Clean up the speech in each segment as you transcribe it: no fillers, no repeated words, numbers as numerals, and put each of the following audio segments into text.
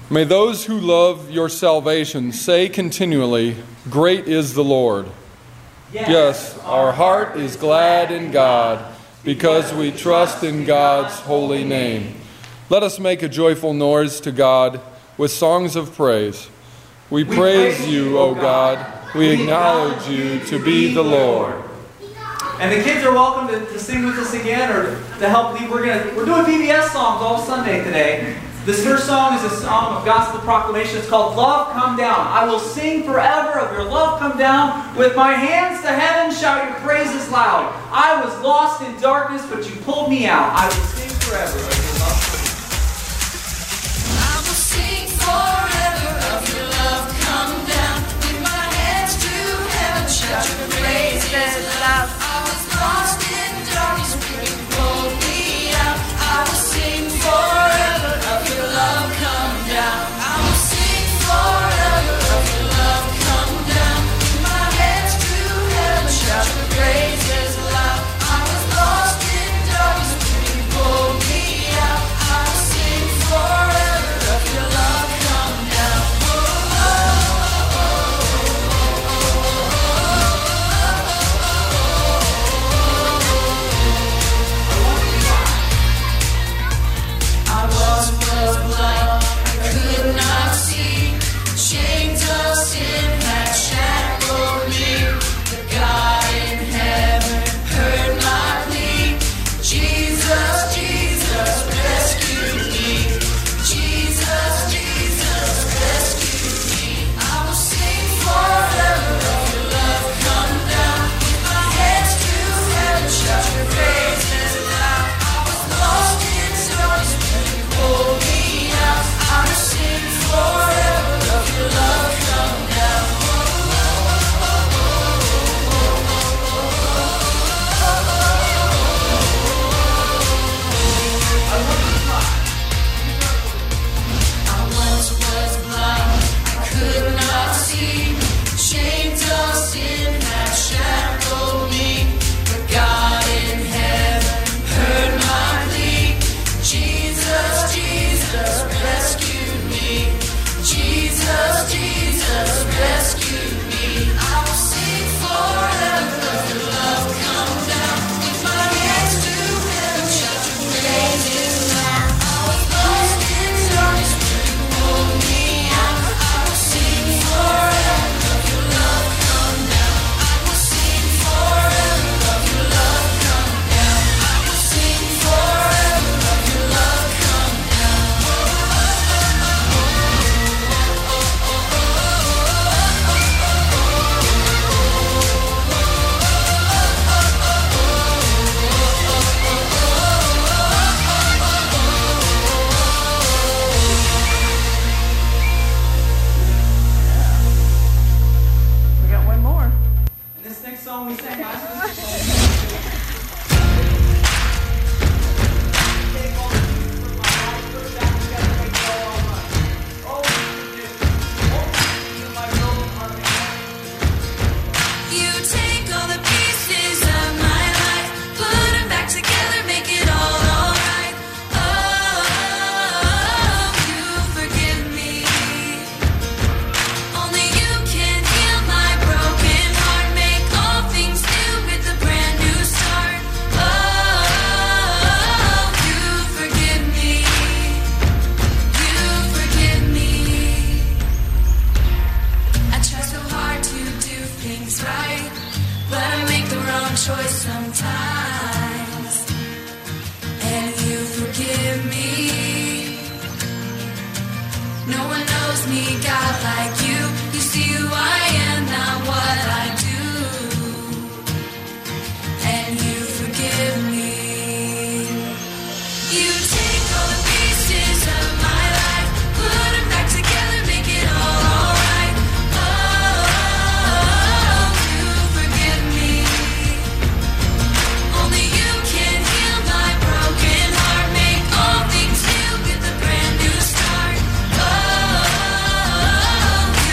May those who love your salvation say continually, "Great is the Lord." Yes, our heart is glad in God, because we trust in God's holy name. Let us make a joyful noise to God with songs of praise. We praise you, O God. We acknowledge you to be the Lord. And the kids are welcome to sing with us again or to help lead. We're doing VBS songs all Sunday today. This first song is a song of gospel proclamation. It's called Love Come Down. I will sing forever of your love come down. With my hands to heaven, shout your praises loud. I was lost in darkness, but you pulled me out. I will sing forever of your love come down. I will sing forever of your love come down. With my hands to heaven, shout your praises loud. I was lost in darkness, but you pulled me out. I will sing forever of your love come down. I will sing forever of your love come down. With my hands to heaven, shout your praises loud. I was lost in darkness, but you pulled me out. I will sing forever of your love come down. I was blind, I could not see. Chains of sin had shackled me. But God in heaven heard my plea. Jesus, Jesus, rescue me. Jesus, Jesus, rescue me. I will sing forever of your love come down. With my hands to heaven, shout your praises loud. I was lost in darkness, but you pulled me out. I will sing forever of your love come down. I once was blind, I could not see. Chains of sin had shackled me. But God in heaven heard my plea. Jesus, Jesus, rescue me. Jesus, Jesus, rescue me. I will sing forever of your love come down. With my hands to heaven, shout your praises loud. I was lost in darkness, but you pulled me out. I will sing forever of your love come down. I will sing forever of your love come down. I will sing forever of your love come down. We got one more. And this next song we sang last week. You take all the pieces of my life, put them back together, make it all alright. Oh, you forgive me. Only you can heal my broken heart, make all things new with a brand new start. Oh, you forgive me. You forgive me. I try so hard to do things right, but I make the wrong choice sometimes. And you forgive me. No one knows me, God, like you. You see who I am, not what I do. And you forgive me. You take all the pieces of my life, put them back together, make it all alright. Oh, you forgive me. Only you can heal my broken heart, make all things new with a brand new start. Oh,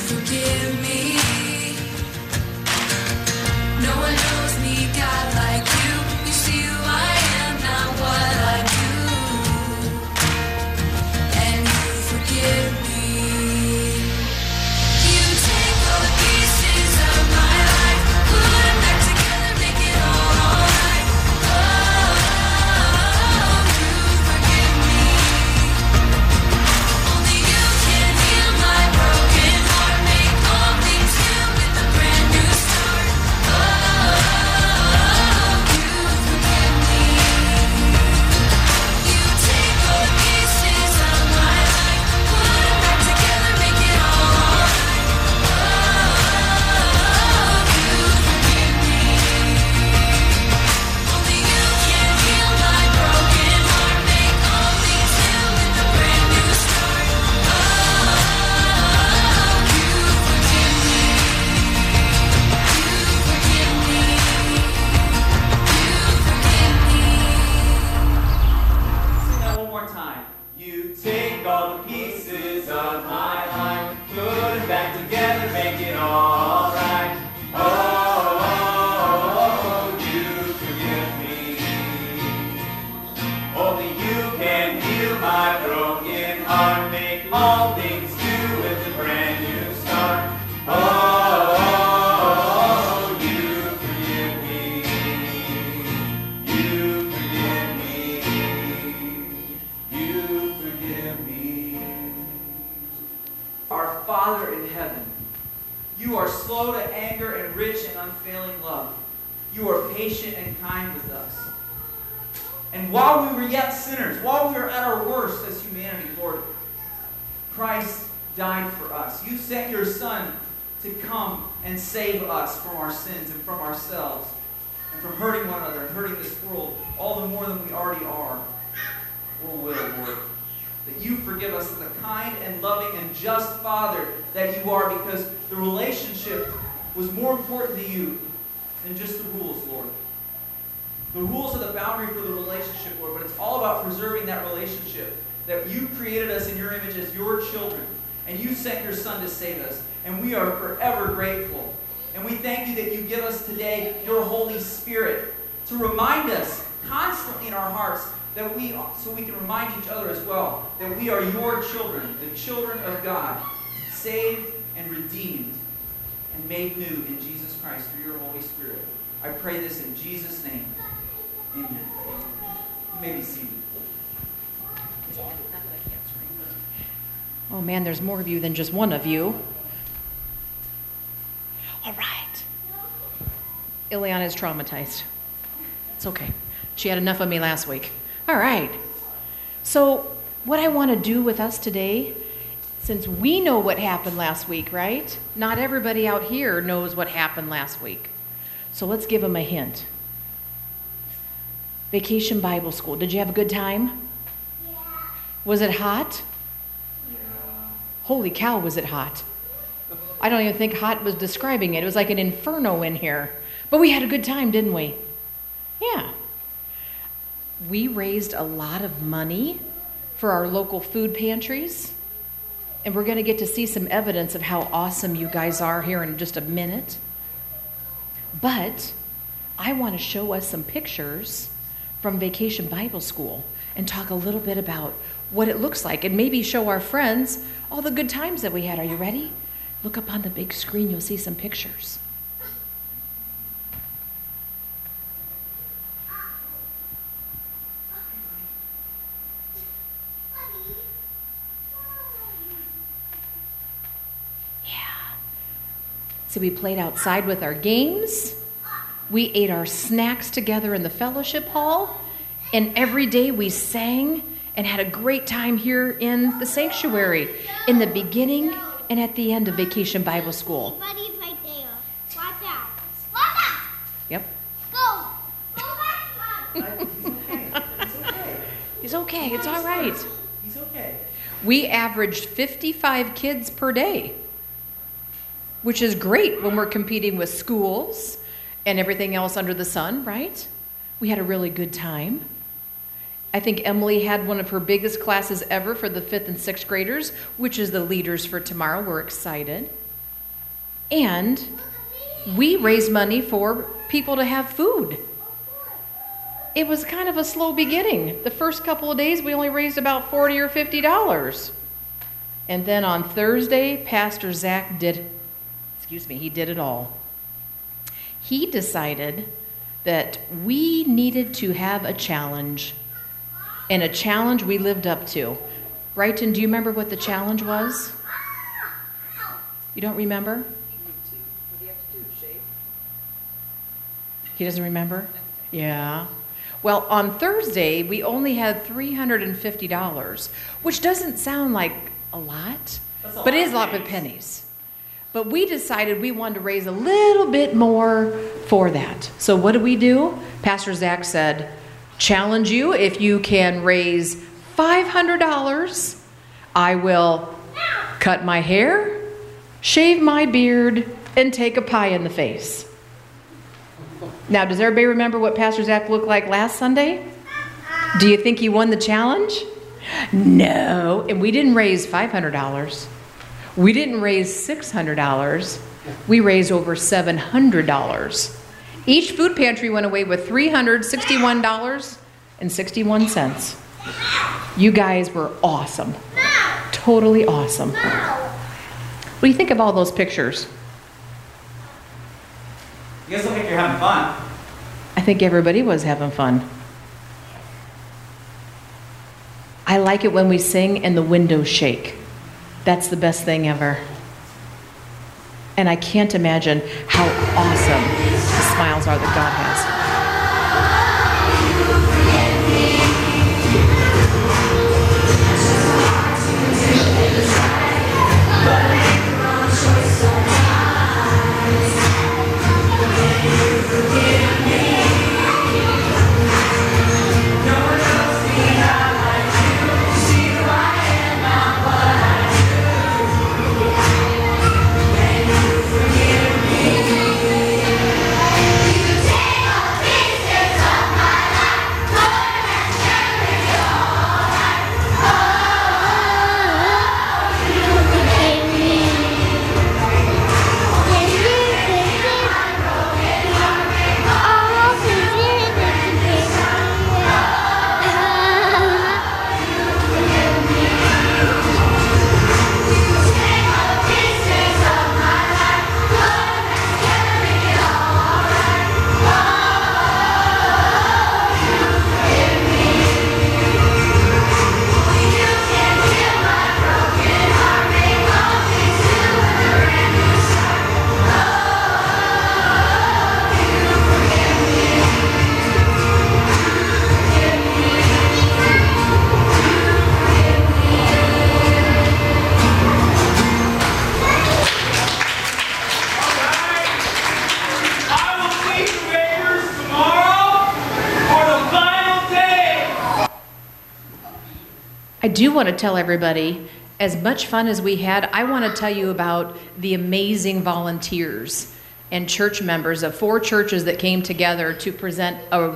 forgive me. No one knows me, God, like you. You see who I am, not what I do. And you forgive me. You take all the pieces of my life, put them back together, make it all alright. Oh, you forgive me. Only you can heal my broken heart, make all things new with a brand new start. Oh, you forgive me. You take all the pieces of my life, put them back together, make it all alright. Oh, you forgive me. Only you can heal my broken heart, make all things new with a brand new start. Oh, you forgive me. You forgive me. You forgive me. Sing that one more time. You take all the pieces of my life, put them back together, make it all right. Oh, you forgive me. Only you can heal my broken heart, make all things new with a brand new start. Oh, you forgive me. You forgive me. You forgive me. Our Father in heaven, you are slow to anger and rich in unfailing love. You are patient and kind with us. And while we were yet sinners, while we were at our worst as humanity, Lord, Christ died for us. You sent your Son to come and save us from our sins and from ourselves and from hurting one another and hurting this world all the more than we already are or will, Lord. That you forgive us as the kind and loving and just Father that you are, because the relationship was more important to you than just the rules, Lord. The rules are the boundary for the relationship, Lord, but it's all about preserving that relationship. That you created us in your image as your children, and you sent your Son to save us, and we are forever grateful. And we thank you that you give us today your Holy Spirit to remind us constantly in our hearts that so we can remind each other as well that we are your children, the children of God, saved and redeemed and made new in Jesus Christ through your Holy Spirit. I pray this in Jesus' name. Amen. You may be seated. Oh man, there's more of you than just one of you. All right. Ileana is traumatized. It's okay. She had enough of me last week. All right. So what I want to do with us today, since we know what happened last week, right? Not everybody out here knows what happened last week. So let's give them a hint. Vacation Bible School. Did you have a good time? Yeah. Was it hot? Yeah. Holy cow, was it hot. I don't even think hot was describing it. It was like an inferno in here. But we had a good time, didn't we? Yeah. We raised a lot of money for our local food pantries. And we're going to get to see some evidence of how awesome you guys are here in just a minute. But I want to show us some pictures from Vacation Bible School and talk a little bit about what it looks like and maybe show our friends all the good times that we had. Are you ready? Look up on the big screen. You'll see some pictures. So we played outside with our games. We ate our snacks together in the fellowship hall. And every day we sang and had a great time here in the sanctuary, in the beginning and at the end of Vacation Bible School. Buddy's right there. Watch out. Watch out. Yep. Go. Go back. He's okay. It's all right. He's okay. We averaged 55 kids per day, which is great when we're competing with schools and everything else under the sun, right? We had a really good time. I think Emily had one of her biggest classes ever for the 5th and 6th graders, which is the leaders for tomorrow. We're excited. And we raised money for people to have food. It was kind of a slow beginning. The first couple of days, we only raised about $40 or $50. And then on Thursday, Pastor Zach did it all. He decided that we needed to have a challenge, and a challenge we lived up to. Brighton, do you remember what the challenge was? You don't remember? He doesn't remember? Yeah. Well, on Thursday, we only had $350, which doesn't sound like a lot, but it is a lot with pennies. But we decided we wanted to raise a little bit more for that. So what did we do? Pastor Zach said, challenge you, if you can raise $500, I will cut my hair, shave my beard, and take a pie in the face. Now, does everybody remember what Pastor Zach looked like last Sunday? Do you think he won the challenge? No. And we didn't raise $500. We didn't raise $600. We raised over $700. Each food pantry went away with $361.61. You guys were awesome. Totally awesome. What do you think of all those pictures? You guys look like you're having fun. I think everybody was having fun. I like it when we sing and the windows shake. That's the best thing ever. And I can't imagine how awesome the smiles are that God has. I do want to tell everybody, as much fun as we had, I want to tell you about the amazing volunteers and church members of 4 churches that came together to present a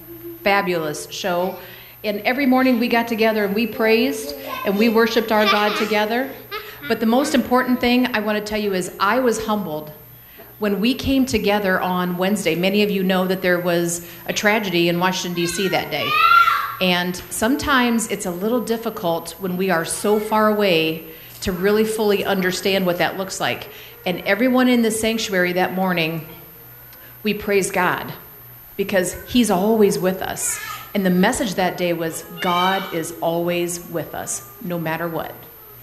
fabulous show. And every morning we got together and we praised and we worshiped our God together. But the most important thing I want to tell you is I was humbled when we came together on Wednesday. Many of you know that there was a tragedy in Washington, D.C. that day. And sometimes it's a little difficult when we are so far away to really fully understand what that looks like. And everyone in the sanctuary that morning, we praised God because He's always with us. And the message that day was, God is always with us, no matter what.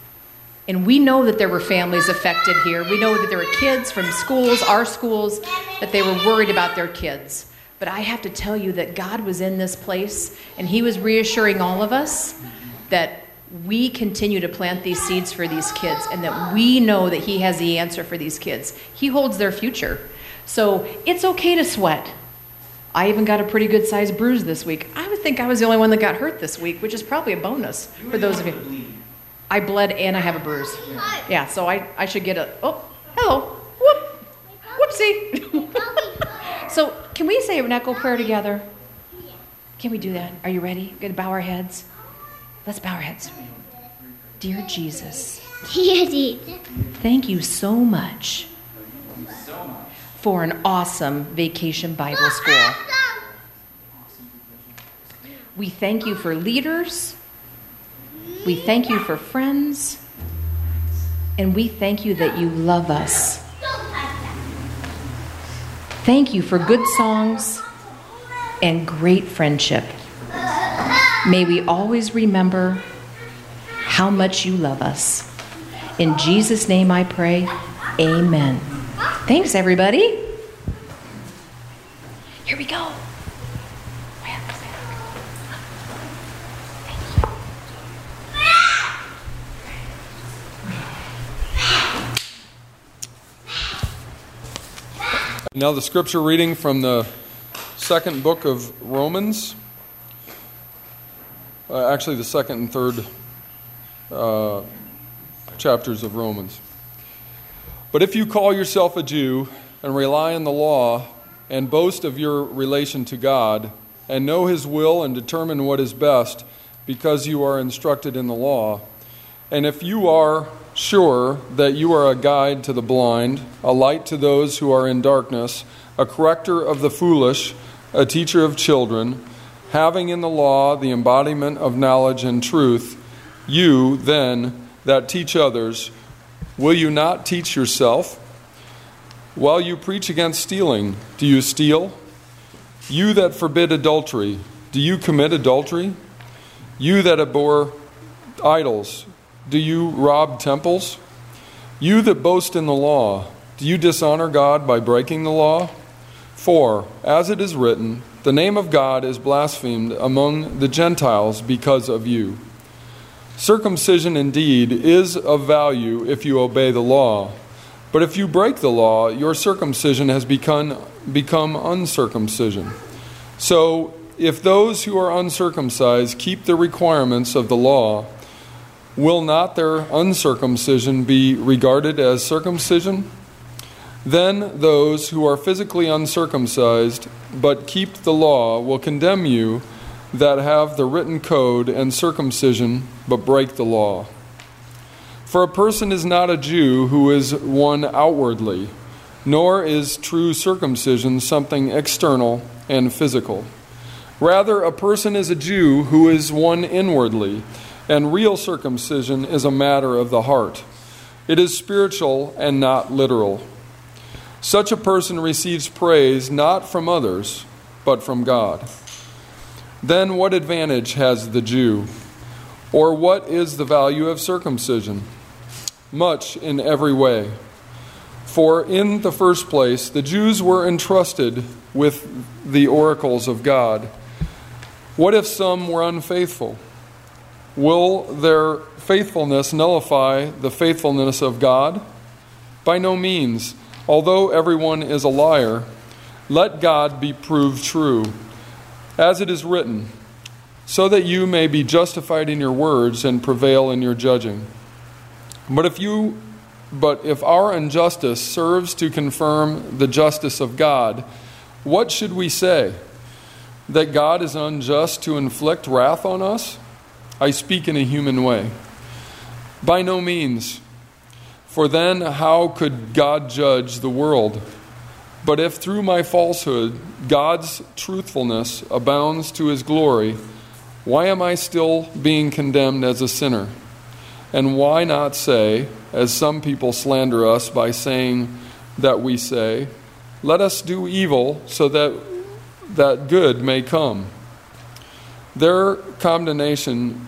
And we know that there were families affected here. We know that there were kids from schools, our schools, that they were worried about their kids. But I have to tell you that God was in this place, and He was reassuring all of us that we continue to plant these seeds for these kids, and that we know that He has the answer for these kids. He holds their future. So it's okay to sweat. I even got a pretty good sized bruise this week. I would think I was the only one that got hurt this week, which is probably a bonus for those of you. I bled and I have a bruise. Yeah, so I should get a, oh, hello, whoop, whoopsie. So can we say an echo prayer together? Can we do that? Are you ready? We're going to bow our heads. Let's bow our heads. Dear Jesus, thank you so much for an awesome Vacation Bible School. We thank you for leaders. We thank you for friends. And we thank you that you love us. Thank you for good songs and great friendship. May we always remember how much you love us. In Jesus' name I pray, amen. Thanks, everybody. Here we go. Now the scripture reading from the second book of Romans. Actually, the second and third chapters of Romans. But if you call yourself a Jew and rely on the law and boast of your relation to God and know His will and determine what is best because you are instructed in the law, and if you are sure that you are a guide to the blind, a light to those who are in darkness, a corrector of the foolish, a teacher of children, having in the law the embodiment of knowledge and truth, you, then, that teach others, will you not teach yourself? While you preach against stealing, do you steal? You that forbid adultery, do you commit adultery? You that abhor idols, do you rob temples? You that boast in the law, do you dishonor God by breaking the law? For, as it is written, the name of God is blasphemed among the Gentiles because of you. Circumcision indeed is of value if you obey the law. But if you break the law, your circumcision has become uncircumcision. So, if those who are uncircumcised keep the requirements of the law, will not their uncircumcision be regarded as circumcision? Then those who are physically uncircumcised but keep the law will condemn you that have the written code and circumcision but break the law. For a person is not a Jew who is one outwardly, nor is true circumcision something external and physical. Rather, a person is a Jew who is one inwardly, and real circumcision is a matter of the heart. It is spiritual and not literal. Such a person receives praise not from others, but from God. Then what advantage has the Jew? Or what is the value of circumcision? Much in every way. For in the first place, the Jews were entrusted with the oracles of God. What if some were unfaithful? Will their faithfulness nullify the faithfulness of God? By no means. Although everyone is a liar, let God be proved true. As it is written, so that you may be justified in your words and prevail in your judging. But if our injustice serves to confirm the justice of God, what should we say? That God is unjust to inflict wrath on us? I speak in a human way. By no means. For then how could God judge the world? But if through my falsehood God's truthfulness abounds to His glory, why am I still being condemned as a sinner? And why not say, as some people slander us by saying that we say, let us do evil so that good may come? Their condemnation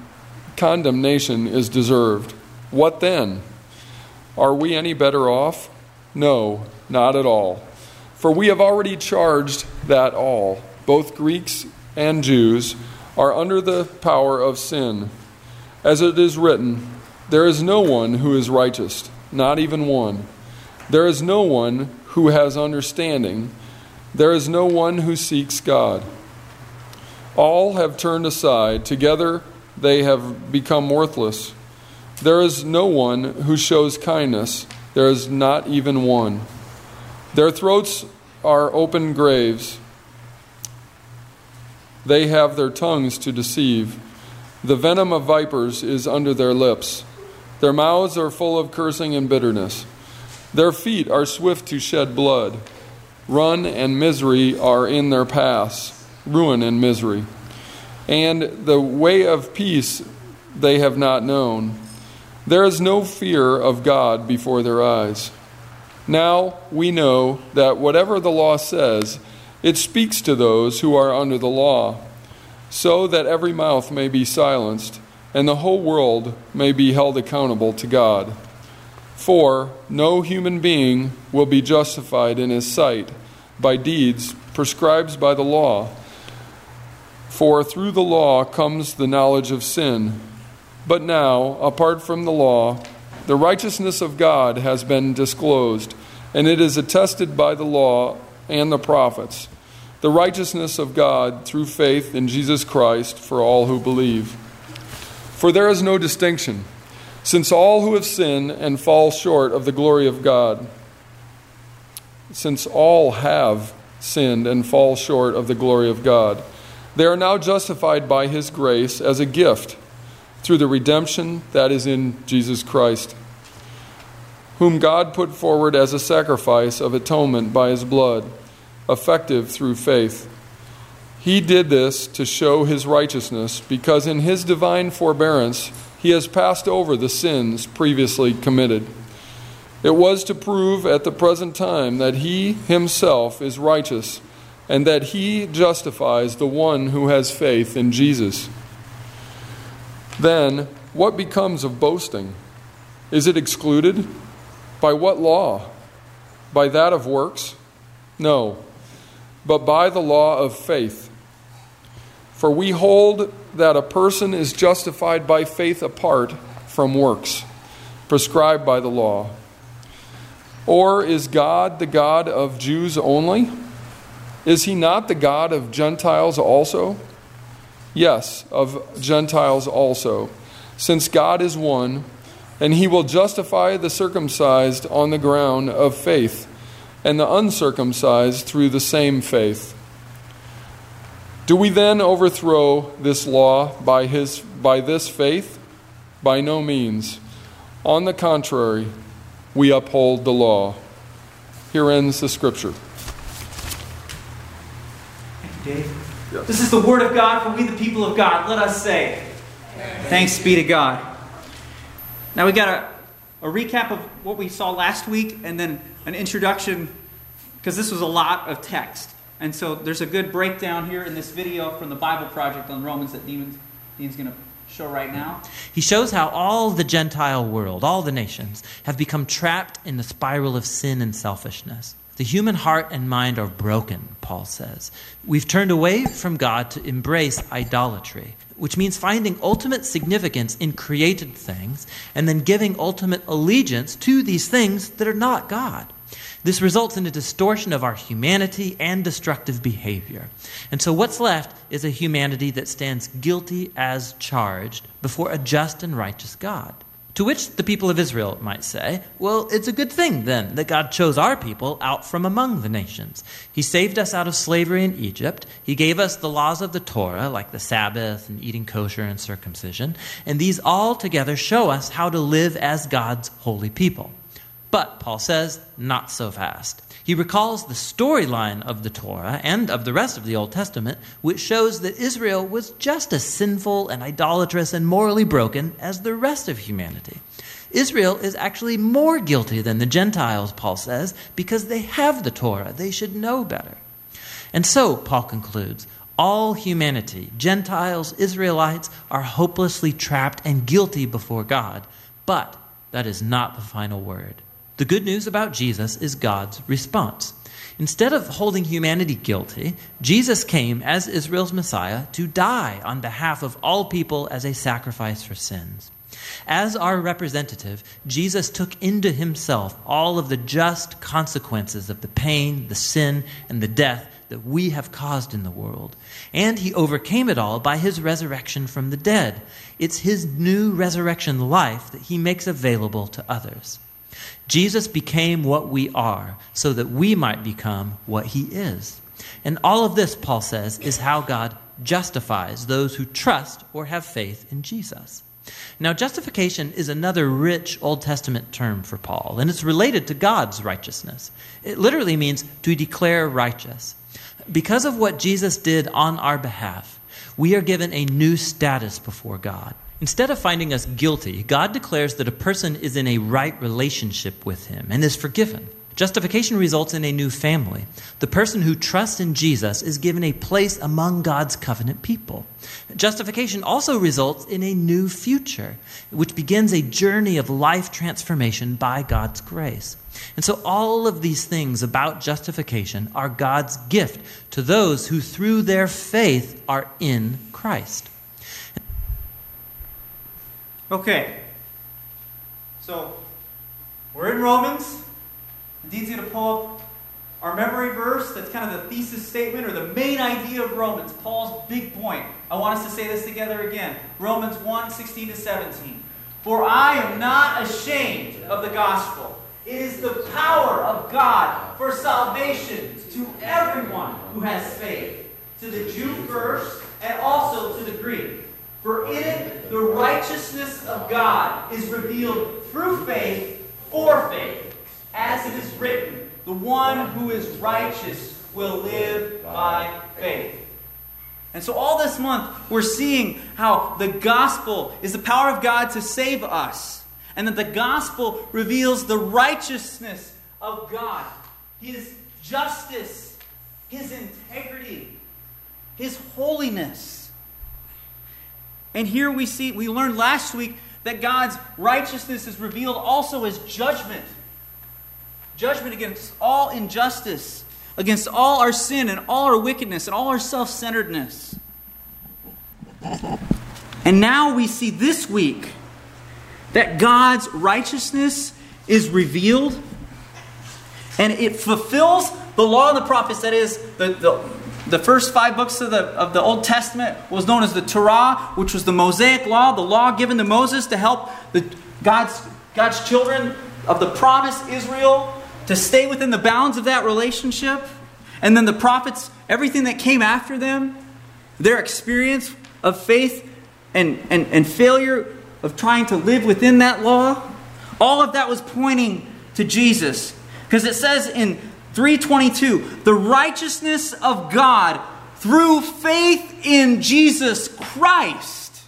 is deserved. What then? Are we any better off? No, not at all. For we have already charged that all, both Greeks and Jews, are under the power of sin. As it is written, there is no one who is righteous, not even one. There is no one who has understanding. There is no one who seeks God. All have turned aside. Together they have become worthless. There is no one who shows kindness. There is not even one. Their throats are open graves. They have their tongues to deceive. The venom of vipers is under their lips. Their mouths are full of cursing and bitterness. Their feet are swift to shed blood. Ruin and misery are in their paths, ruin and misery. And the way of peace they have not known. There is no fear of God before their eyes. Now we know that whatever the law says, it speaks to those who are under the law, so that every mouth may be silenced, and the whole world may be held accountable to God. For no human being will be justified in his sight by deeds prescribed by the law. For through the law comes the knowledge of sin. But now, apart from the law, the righteousness of God has been disclosed, and it is attested by the law and the prophets, the righteousness of God through faith in Jesus Christ for all who believe. For there is no distinction, since all who have sinned and fall short of the glory of God, since all have sinned and fall short of the glory of God, they are now justified by His grace as a gift through the redemption that is in Jesus Christ, whom God put forward as a sacrifice of atonement by His blood, effective through faith. He did this to show His righteousness, because in His divine forbearance He has passed over the sins previously committed. It was to prove at the present time that He Himself is righteous, and that He justifies the one who has faith in Jesus. Then, what becomes of boasting? Is it excluded? By what law? By that of works? No, but by the law of faith. For we hold that a person is justified by faith apart from works, prescribed by the law. Or is God the God of Jews only? Is He not the God of Gentiles also? Yes, of Gentiles also, since God is one, and He will justify the circumcised on the ground of faith, and the uncircumcised through the same faith. Do we then overthrow this law by this faith? By no means. On the contrary, we uphold the law. Here ends the Scripture. Thank you, Dave. Yes. This is the Word of God for we the people of God. Let us say, thanks be to God. Now we got a recap of what we saw last week, and then an introduction, because this was a lot of text. And so there's a good breakdown here in this video from the Bible Project on Romans that Dean's going to show right now. He shows how all the Gentile world, all the nations, have become trapped in the spiral of sin and selfishness. The human heart and mind are broken, Paul says. We've turned away from God to embrace idolatry, which means finding ultimate significance in created things and then giving ultimate allegiance to these things that are not God. This results in a distortion of our humanity and destructive behavior. And so what's left is a humanity that stands guilty as charged before a just and righteous God. To which the people of Israel might say, well, it's a good thing then that God chose our people out from among the nations. He saved us out of slavery in Egypt. He gave us the laws of the Torah, like the Sabbath and eating kosher and circumcision. And these all together show us how to live as God's holy people. But, Paul says, not so fast. He recalls the storyline of the Torah and of the rest of the Old Testament, which shows that Israel was just as sinful and idolatrous and morally broken as the rest of humanity. Israel is actually more guilty than the Gentiles, Paul says, because they have the Torah. They should know better. And so, Paul concludes, all humanity, Gentiles, Israelites, are hopelessly trapped and guilty before God. But that is not the final word. The good news about Jesus is God's response. Instead of holding humanity guilty, Jesus came as Israel's Messiah to die on behalf of all people as a sacrifice for sins. As our representative, Jesus took into himself all of the just consequences of the pain, the sin, and the death that we have caused in the world. And he overcame it all by his resurrection from the dead. It's his new resurrection life that he makes available to others. Jesus became what we are so that we might become what he is. And all of this, Paul says, is how God justifies those who trust or have faith in Jesus. Now, justification is another rich Old Testament term for Paul, and it's related to God's righteousness. It literally means to declare righteous. Because of what Jesus did on our behalf, we are given a new status before God. Instead of finding us guilty, God declares that a person is in a right relationship with him and is forgiven. Justification results in a new family. The person who trusts in Jesus is given a place among God's covenant people. Justification also results in a new future, which begins a journey of life transformation by God's grace. And so all of these things about justification are God's gift to those who through their faith are in Christ. Okay. So, we're in Romans. Dean's going to pull up our memory verse. That's kind of the thesis statement or the main idea of Romans. Paul's big point. I want us to say this together again. Romans 1:16-17. For I am not ashamed of the gospel. It is the power of God for salvation to everyone who has faith. To the Jew first and also to the Greek. For in it the righteousness of God is revealed through faith for faith. As it is written, the one who is righteous will live by faith. And so all this month, we're seeing how the gospel is the power of God to save us. And that the gospel reveals the righteousness of God. His justice, His integrity, His holiness. And here we learned last week that God's righteousness is revealed also as judgment. Judgment against all injustice, against all our sin and all our wickedness and all our self-centeredness. And now we see this week that God's righteousness is revealed and it fulfills the law and the prophets. That is, the first 5 books of the Old Testament was known as the Torah, which was the Mosaic law, the law given to Moses to help God's children of the promise, Israel, to stay within the bounds of that relationship. And then the prophets, everything that came after them, their experience of faith and failure of trying to live within that law, all of that was pointing to Jesus. Because it says in 3:22, the righteousness of God through faith in Jesus Christ.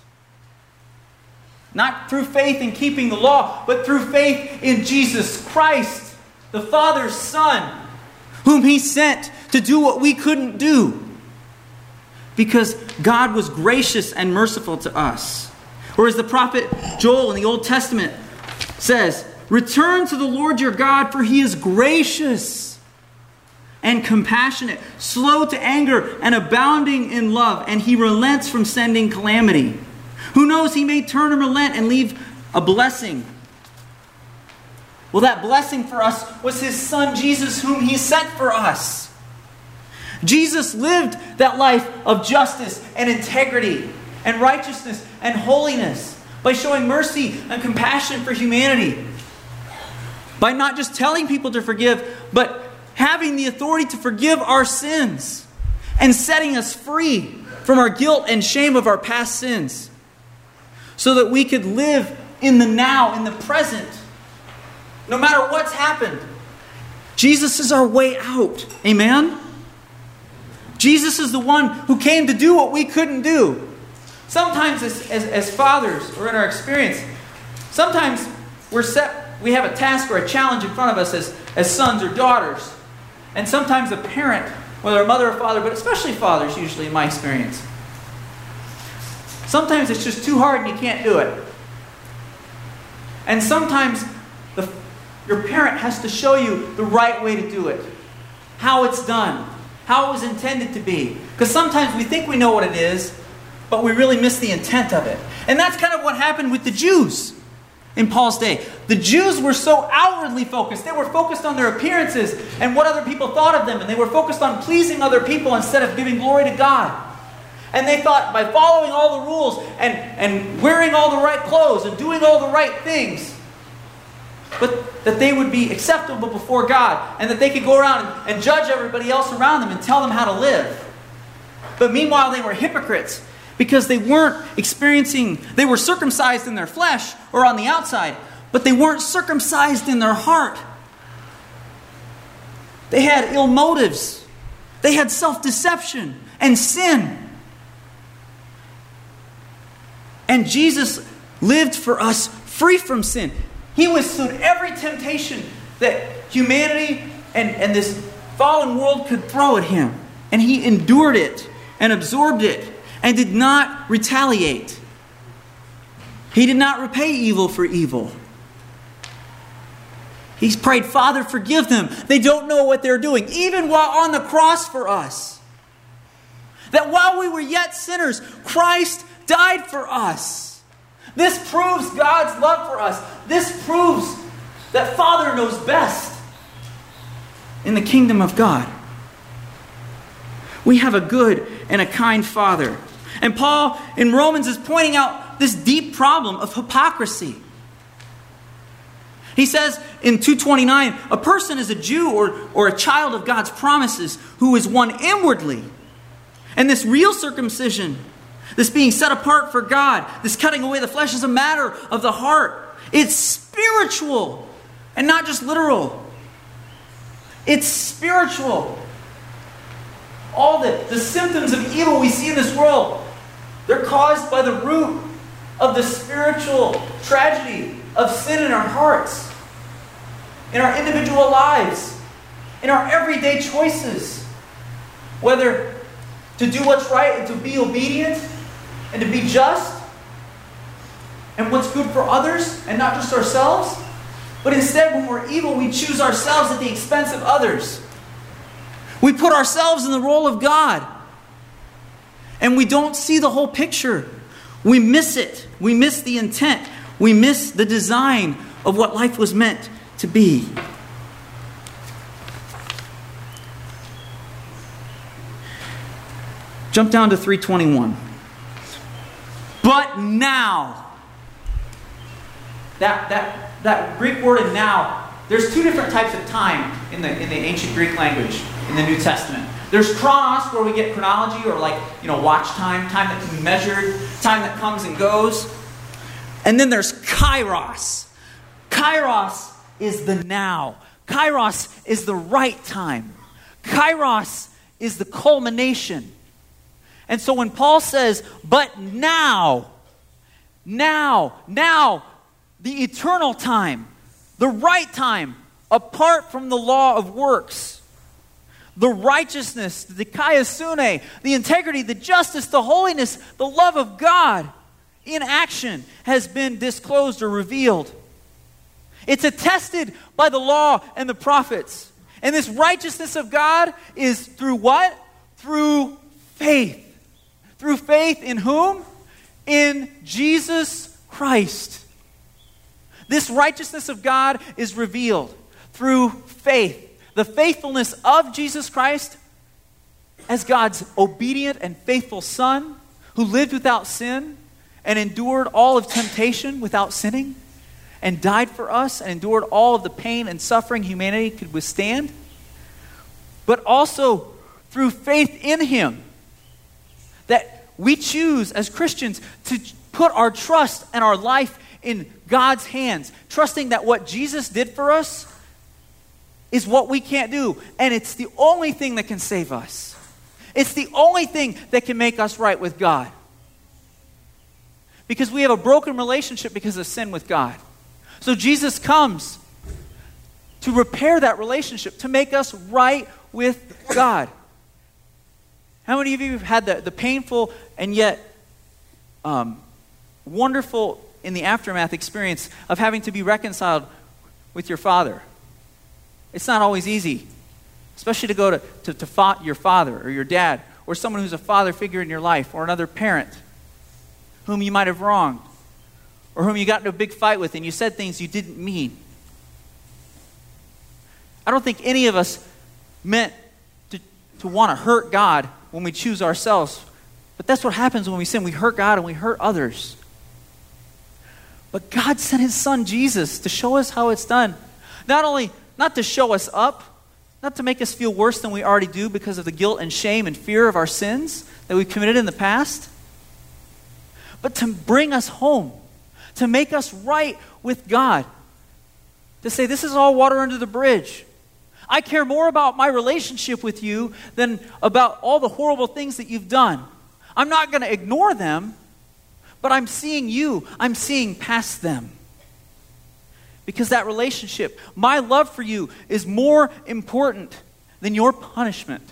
Not through faith in keeping the law, but through faith in Jesus Christ, the Father's Son, whom He sent to do what we couldn't do. Because God was gracious and merciful to us. Or as the prophet Joel in the Old Testament says, return to the Lord your God, for He is gracious and compassionate, slow to anger and abounding in love, and He relents from sending calamity. Who knows, He may turn and relent and leave a blessing. Well, that blessing for us was His Son Jesus, whom He sent for us. Jesus lived that life of justice and integrity and righteousness and holiness by showing mercy and compassion for humanity. By not just telling people to forgive, but having the authority to forgive our sins and setting us free from our guilt and shame of our past sins so that we could live in the now, in the present. No matter what's happened, Jesus is our way out. Amen? Jesus is the one who came to do what we couldn't do. Sometimes as fathers, or in our experience, sometimes we have a task or a challenge in front of us as sons or daughters. And sometimes a parent, whether a mother or father, but especially fathers usually in my experience. Sometimes it's just too hard and you can't do it. And sometimes your parent has to show you the right way to do it. How it's done. How it was intended to be. Because sometimes we think we know what it is, but we really miss the intent of it. And that's kind of what happened with the Jews in Paul's day. The Jews were so outwardly focused. They were focused on their appearances and what other people thought of them. And they were focused on pleasing other people instead of giving glory to God. And they thought by following all the rules and wearing all the right clothes and doing all the right things, but that they would be acceptable before God and that they could go around and judge everybody else around them and tell them how to live. But meanwhile, they were hypocrites. Because they weren't they were circumcised in their flesh or on the outside, but they weren't circumcised in their heart. They had ill motives. They had self-deception and sin. And Jesus lived for us free from sin. He withstood every temptation that humanity and this fallen world could throw at him. And he endured it and absorbed it and did not retaliate. He did not repay evil for evil. He's prayed, Father, forgive them. They don't know what they're doing. Even while on the cross for us. That while we were yet sinners, Christ died for us. This proves God's love for us. This proves that Father knows best in the kingdom of God. We have a good and a kind Father. And Paul in Romans is pointing out this deep problem of hypocrisy. He says in 2:29, a person is a Jew or a child of God's promises who is one inwardly. And this real circumcision, this being set apart for God, this cutting away the flesh is a matter of the heart. It's spiritual and not just literal. It's spiritual. All the symptoms of evil we see in this world, they're caused by the root of the spiritual tragedy of sin in our hearts, in our individual lives, in our everyday choices. Whether to do what's right and to be obedient and to be just, and what's good for others and not just ourselves. But instead, when we're evil, we choose ourselves at the expense of others. We put ourselves in the role of God. And we don't see the whole picture. We miss it. We miss the intent. We miss the design of what life was meant to be. Jump down to 3:21. But now. That Greek word in now, there's two different types of time in the ancient Greek language in the New Testament. There's chronos, where we get chronology, or watch time that can be measured, time that comes and goes. And then there's kairos. Kairos is the now. Kairos is the right time. Kairos is the culmination. And so when Paul says, but now, the eternal time, the right time, apart from the law of works, the righteousness, the dikaiosune, the integrity, the justice, the holiness, the love of God in action has been disclosed or revealed. It's attested by the law and the prophets. And this righteousness of God is through what? Through faith. Through faith in whom? In Jesus Christ. This righteousness of God is revealed through faith. The faithfulness of Jesus Christ as God's obedient and faithful Son who lived without sin and endured all of temptation without sinning and died for us and endured all of the pain and suffering humanity could withstand. But also through faith in Him, that we choose as Christians to put our trust and our life in God's hands, trusting that what Jesus did for us is what we can't do. And it's the only thing that can save us. It's the only thing that can make us right with God. Because we have a broken relationship because of sin with God. So Jesus comes to repair that relationship, to make us right with God. How many of you have had the painful and yet wonderful in the aftermath experience of having to be reconciled with your father? It's not always easy, especially to go to your father or your dad or someone who's a father figure in your life or another parent whom you might have wronged or whom you got into a big fight with and you said things you didn't mean. I don't think any of us meant to want to hurt God when we choose ourselves. But that's what happens when we sin. We hurt God and we hurt others. But God sent His Son Jesus to show us how it's done. Not to show us up, not to make us feel worse than we already do because of the guilt and shame and fear of our sins that we've committed in the past, but to bring us home, to make us right with God. To say, this is all water under the bridge. I care more about my relationship with you than about all the horrible things that you've done. I'm not going to ignore them, but I'm seeing you. I'm seeing past them. Because that relationship, my love for you, is more important than your punishment.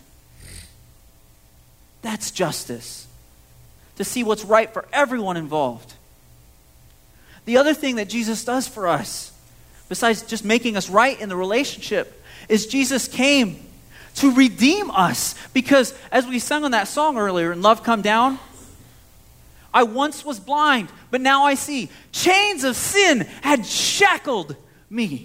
That's justice. To see what's right for everyone involved. The other thing that Jesus does for us, besides just making us right in the relationship, is Jesus came to redeem us. Because as we sung on that song earlier, in Love Come Down, I once was blind, but now I see. Chains of sin had shackled me.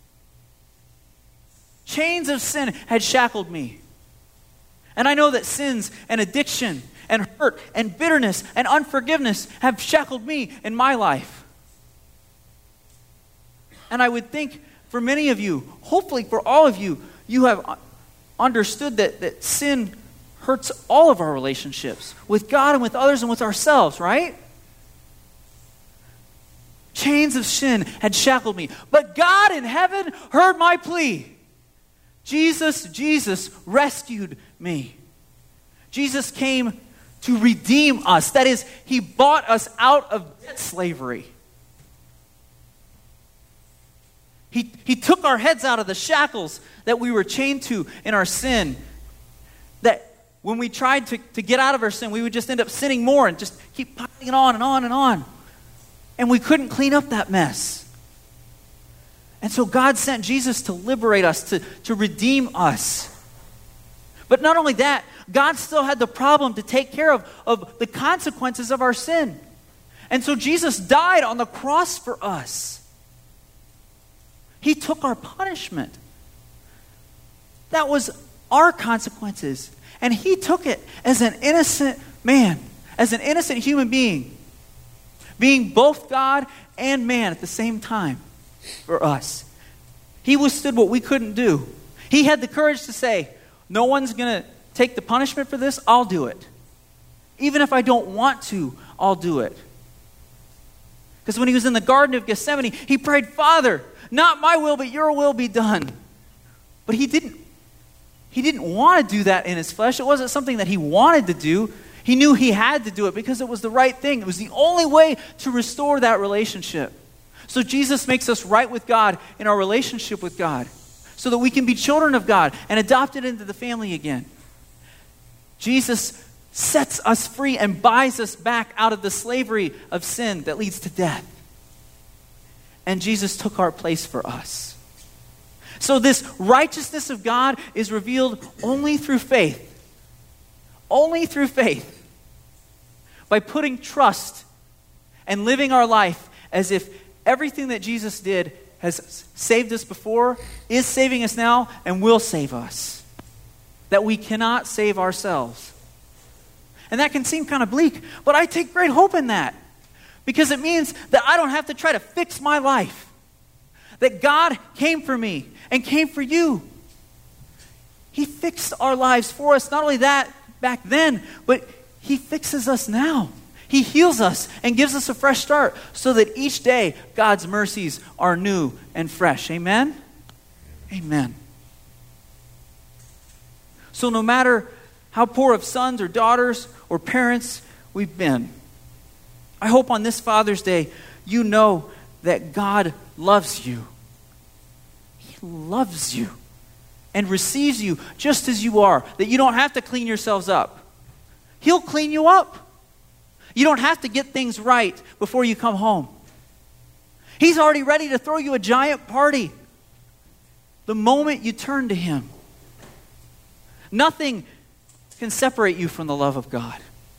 Chains of sin had shackled me. And I know that sins and addiction and hurt and bitterness and unforgiveness have shackled me in my life. And I would think for many of you, hopefully for all of you, you have understood that sin hurts all of our relationships with God and with others and with ourselves, right? Chains of sin had shackled me. But God in heaven heard my plea. Jesus rescued me. Jesus came to redeem us. That is, he bought us out of debt slavery. He took our heads out of the shackles that we were chained to in our sin. That when we tried to get out of our sin, we would just end up sinning more and just keep piling it on and on and on. And we couldn't clean up that mess. And so God sent Jesus to liberate us, to redeem us. But not only that, God still had the problem to take care of the consequences of our sin. And so Jesus died on the cross for us. He took our punishment. That was our consequences. And he took it as an innocent man, as an innocent human being, being both God and man at the same time for us. He withstood what we couldn't do. He had the courage to say, no one's going to take the punishment for this, I'll do it. Even if I don't want to, I'll do it. Because when he was in the Garden of Gethsemane, he prayed, Father, not my will, but your will be done. But he didn't want to do that in his flesh. It wasn't something that he wanted to do. He knew he had to do it because it was the right thing. It was the only way to restore that relationship. So Jesus makes us right with God in our relationship with God so that we can be children of God and adopted into the family again. Jesus sets us free and buys us back out of the slavery of sin that leads to death. And Jesus took our place for us. So this righteousness of God is revealed only through faith. Only through faith. By putting trust and living our life as if everything that Jesus did has saved us before, is saving us now, and will save us. That we cannot save ourselves. And that can seem kind of bleak, but I take great hope in that. Because it means that I don't have to try to fix my life. That God came for me and came for you. He fixed our lives for us. Not only that back then, but he fixes us now. He heals us and gives us a fresh start so that each day God's mercies are new and fresh. Amen? Amen. So no matter how poor of sons or daughters or parents we've been, I hope on this Father's Day you know that God loves you. He loves you and receives you just as you are, that you don't have to clean yourselves up. He'll clean you up. You don't have to get things right before you come home. He's already ready to throw you a giant party the moment you turn to him. Nothing can separate you from the love of God.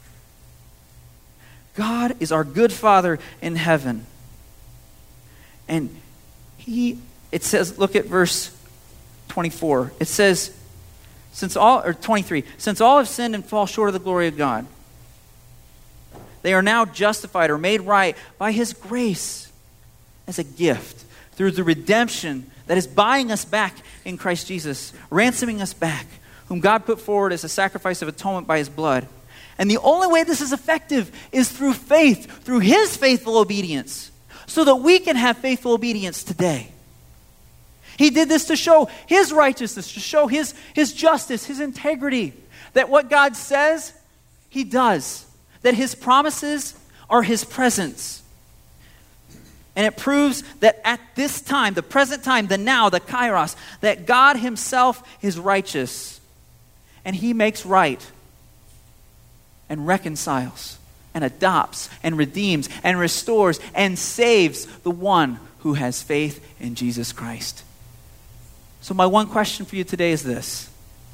God is our good Father in heaven. And it says, look at verse 24. It says, 23, since all have sinned and fall short of the glory of God, they are now justified or made right by his grace as a gift through the redemption that is buying us back in Christ Jesus, ransoming us back, whom God put forward as a sacrifice of atonement by his blood. And the only way this is effective is through faith, through his faithful obedience, so that we can have faithful obedience today. He did this to show his righteousness, to show his justice, his integrity, that what God says, he does, that his promises are his presence. And it proves that at this time, the present time, the now, the kairos, that God himself is righteous. And he makes right and reconciles and adopts and redeems and restores and saves the one who has faith in Jesus Christ. So my one question for you today is this.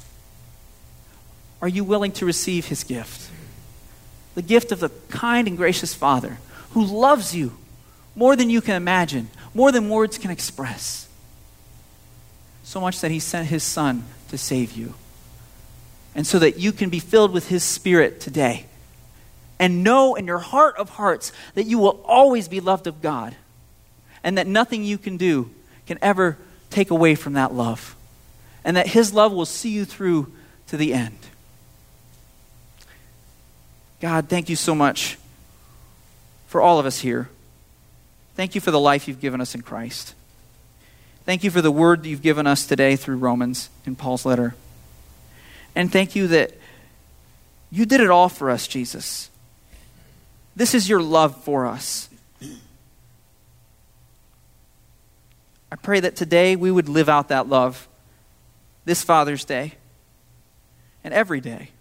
Are you willing to receive his gift? The gift of the kind and gracious Father who loves you more than you can imagine, more than words can express. So much that he sent his Son to save you. And so that you can be filled with his Spirit today. And know in your heart of hearts that you will always be loved of God. And that nothing you can do can ever take away from that love. And that his love will see you through to the end. God, thank you so much for all of us here. Thank you for the life you've given us in Christ. Thank you for the word that you've given us today through Romans in Paul's letter. And thank you that you did it all for us, Jesus. This is your love for us. I pray that today we would live out that love this Father's Day and every day.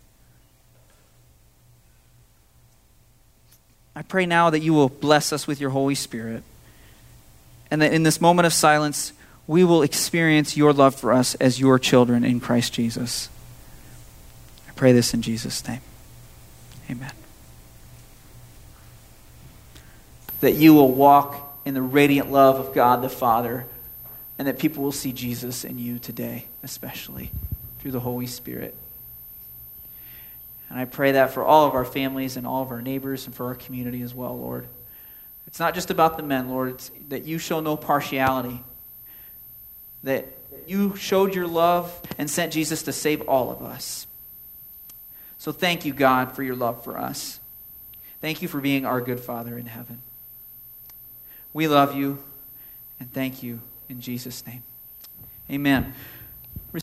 I pray now that you will bless us with your Holy Spirit and that in this moment of silence, we will experience your love for us as your children in Christ Jesus. I pray this in Jesus' name. Amen. That you will walk in the radiant love of God the Father and that people will see Jesus in you today, especially through the Holy Spirit. And I pray that for all of our families and all of our neighbors and for our community as well, Lord. It's not just about the men, Lord. It's that you show no partiality. That you showed your love and sent Jesus to save all of us. So thank you, God, for your love for us. Thank you for being our good Father in heaven. We love you and thank you in Jesus' name. Amen.